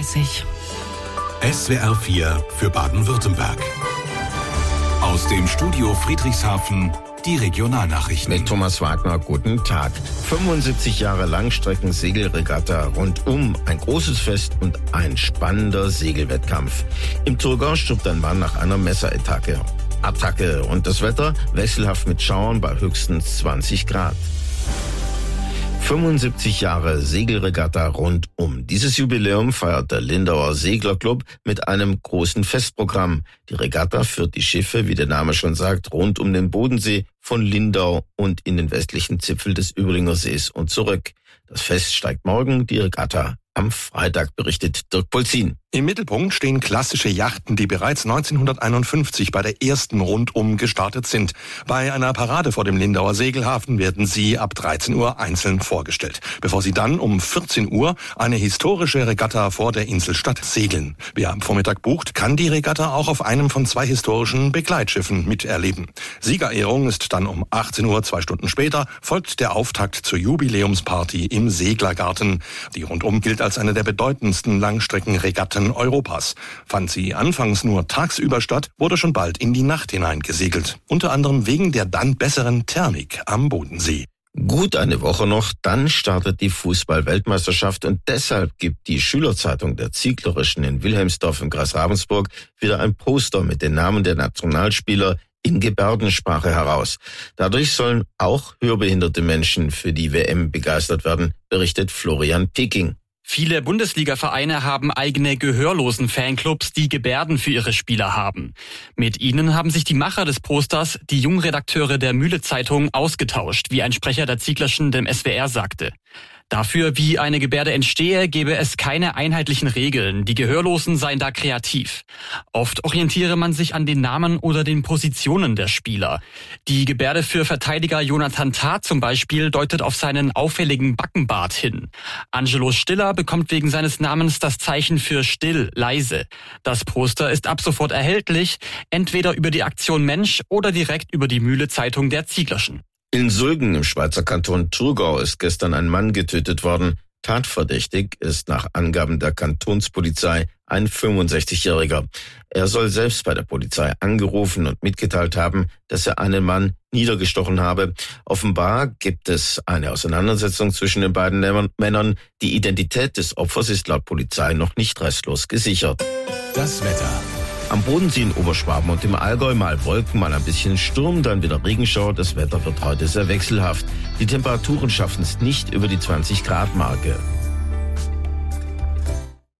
7:30 Uhr. SWR 4 für Baden-Württemberg. Aus dem Studio Friedrichshafen die Regionalnachrichten. Mit Thomas Wagner, guten Tag. 75 Jahre Langstrecken-Segelregatta rundum, ein großes Fest und ein spannender Segelwettkampf. Im Thurgau stirbt ein Mann nach einer Messerattacke. Und das Wetter wechselhaft mit Schauern bei höchstens 20 Grad. 75 Jahre Segelregatta rundum. Dieses Jubiläum feiert der Lindauer Seglerclub mit einem großen Festprogramm. Die Regatta führt die Schiffe, wie der Name schon sagt, rund um den Bodensee von Lindau und in den westlichen Zipfel des Überlinger Sees und zurück. Das Fest steigt morgen, die Regatta am Freitag, berichtet Dirk Polzin. Im Mittelpunkt stehen klassische Yachten, die bereits 1951 bei der ersten Rundum gestartet sind. Bei einer Parade vor dem Lindauer Segelhafen werden sie ab 13 Uhr einzeln vorgestellt, bevor sie dann um 14 Uhr eine historische Regatta vor der Inselstadt segeln. Wer am Vormittag bucht, kann die Regatta auch auf einem von 2 historischen Begleitschiffen miterleben. Siegerehrung ist dann um 18 Uhr, 2 Stunden später, folgt der Auftakt zur Jubiläumsparty im Seglergarten. Die Rundum gilt als eine der bedeutendsten Langstreckenregatten Europas. Fand sie anfangs nur tagsüber statt, wurde schon bald in die Nacht hinein gesegelt. Unter anderem wegen der dann besseren Thermik am Bodensee. Gut eine Woche noch, dann startet die Fußball-Weltmeisterschaft und deshalb gibt die Schülerzeitung der Zieglerischen in Wilhelmsdorf im Kreis Ravensburg wieder ein Poster mit den Namen der Nationalspieler in Gebärdensprache heraus. Dadurch sollen auch hörbehinderte Menschen für die WM begeistert werden, berichtet Florian Peking. Viele Bundesliga-Vereine haben eigene Gehörlosen-Fanclubs, die Gebärden für ihre Spieler haben. Mit ihnen haben sich die Macher des Posters, die Jungredakteure der Mühle-Zeitung, ausgetauscht, wie ein Sprecher der Zieglerschen dem SWR sagte. Dafür, wie eine Gebärde entstehe, gebe es keine einheitlichen Regeln. Die Gehörlosen seien da kreativ. Oft orientiere man sich an den Namen oder den Positionen der Spieler. Die Gebärde für Verteidiger Jonathan Tah zum Beispiel deutet auf seinen auffälligen Backenbart hin. Angelo Stiller bekommt wegen seines Namens das Zeichen für still, leise. Das Poster ist ab sofort erhältlich, entweder über die Aktion Mensch oder direkt über die Mühle-Zeitung der Zieglerschen. In Sulgen im Schweizer Kanton Thurgau ist gestern ein Mann getötet worden. Tatverdächtig ist nach Angaben der Kantonspolizei ein 65-Jähriger. Er soll selbst bei der Polizei angerufen und mitgeteilt haben, dass er einen Mann niedergestochen habe. Offenbar gibt es eine Auseinandersetzung zwischen den beiden Männern. Die Identität des Opfers ist laut Polizei noch nicht restlos gesichert. Das Wetter. Am Bodensee in Oberschwaben und im Allgäu mal Wolken, mal ein bisschen Sturm, dann wieder Regenschauer. Das Wetter wird heute sehr wechselhaft. Die Temperaturen schaffen es nicht über die 20-Grad-Marke.